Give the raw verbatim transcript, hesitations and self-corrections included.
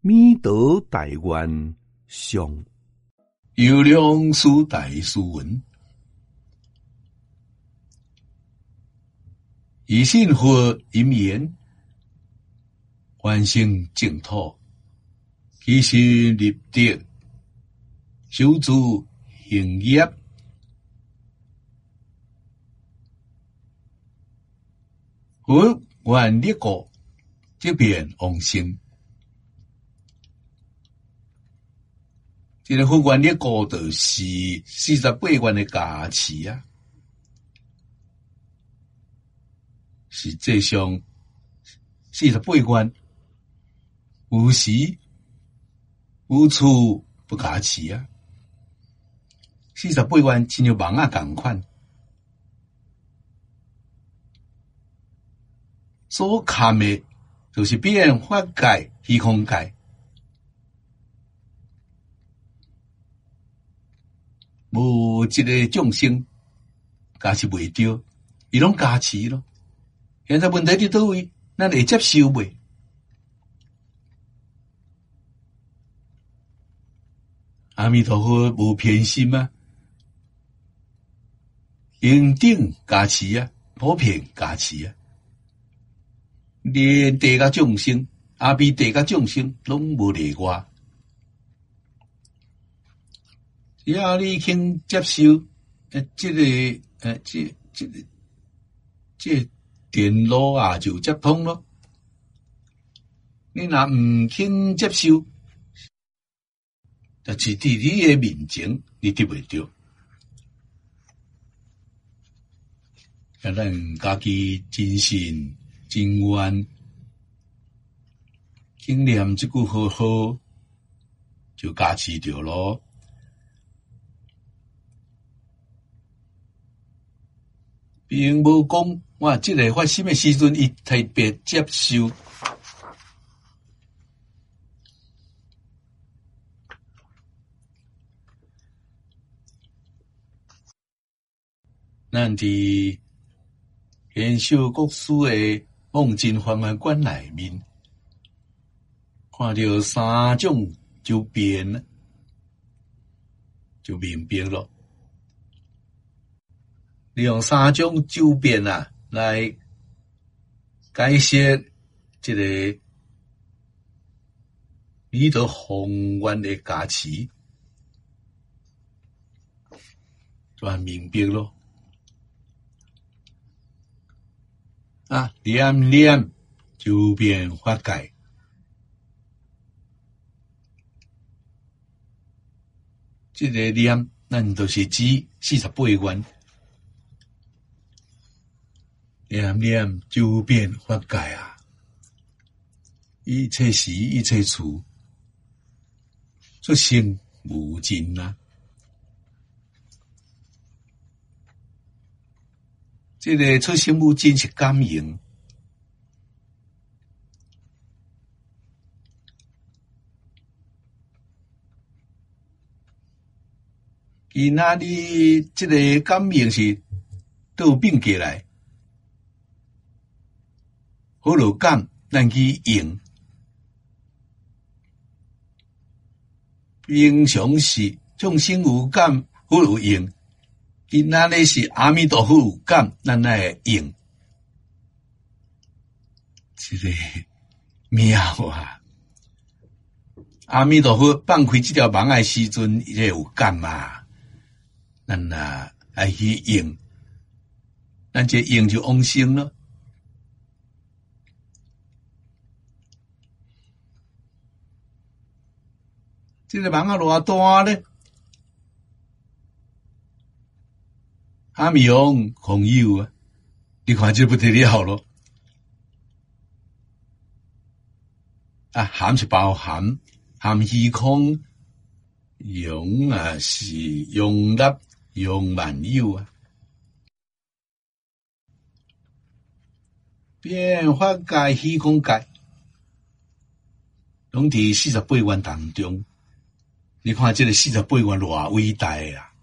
米德大愿上， 有量书大书文，以信佛因缘，完成净土，其心立德，修诸行业，佛愿力果，即变往生。这个佛愿力果就是四十八愿的加持啊，实际上四十八愿有时有处不加持啊，四十八愿亲像网啊同款，所看的就是变法界、虚空界。无一个众生加持袂着，伊拢加持咯。现在问题伫倒位，咱会接受袂？阿弥陀佛无偏心啊，应顶加持啊，普遍加持啊，连地甲众生、阿弥地甲众生拢无例外。只要你肯接受，呃，这个，呃，这这个，这电路啊就接通咯。你若唔肯接受，就是伫你的面前，你得袂着。啊，咱家己真心真愿，经念这句好好，就加持着咯。并无讲，我即个发生的时阵，伊特别接受。咱伫显秀国师的梦境方案馆内面，看到三种周边，就明白了。利用三种周边啊来解释这个弥陀宏愿的加持，就很明白咯。啊，念念周边法界，这个念咱就是指四十八愿。念念周遍法界啊，一切时一切处，出生无尽啊！这个出生无尽是感应，伊那里这个感应是倒变过来。好有感，咱去用。平常是众生有感，好有用。今仔日是阿弥陀佛有感，咱来会用。这个妙啊！阿弥陀佛放开这条网的时阵，伊就有感嘛。咱啊爱去用，咱这用就往生咯。这个网啊偌大咧，阿弥王空有啊，你看这不得了咯。啊，含是包含，含虚空，容啊是容纳容万有啊。变法界、虚空界，拢伫四十八愿当中。你看这个四十八愿偌伟大啊！